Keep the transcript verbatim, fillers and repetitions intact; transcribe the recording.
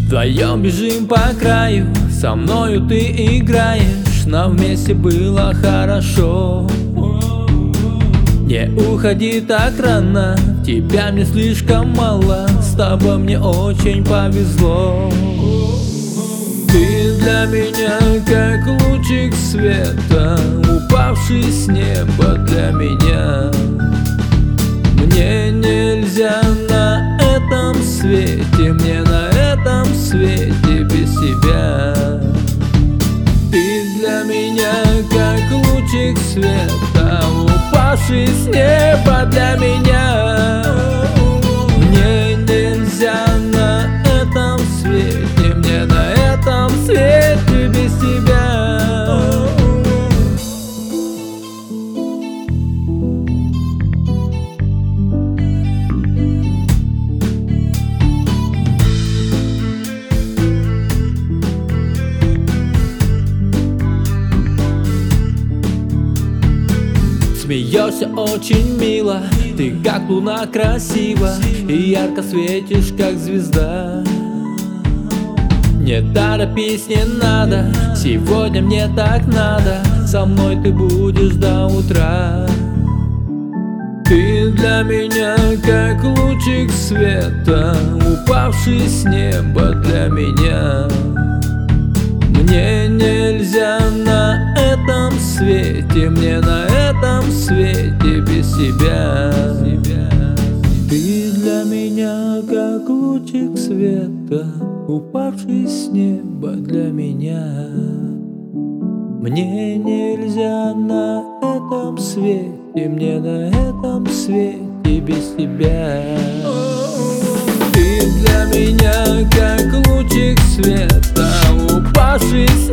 Вдвоем бежим по краю, со мною ты играешь, нам вместе было хорошо. Не уходи так рано, тебя мне слишком мало, с тобой мне очень повезло. Ты для меня как лучик света, упавший с неба для меня. Мне нельзя на этом свете, мне на этом свете без тебя. Ты для меня как лучик света, упавший с неба для меня. Мне нельзя на этом свете, мне на этом свете без тебя. Смеешься очень мило, ты как луна красива, и ярко светишь, как звезда. Не торопись, не надо, сегодня мне так надо, со мной ты будешь до утра. Ты для меня как лучик света, упавший с неба для меня. Мне нельзя на этом свете, мне на этом свете без тебя. Ты для меня как лучик света, упавший с неба для меня. Мне нельзя на этом свете, мне на этом свете без тебя. Ты для меня как лучик света, упавший с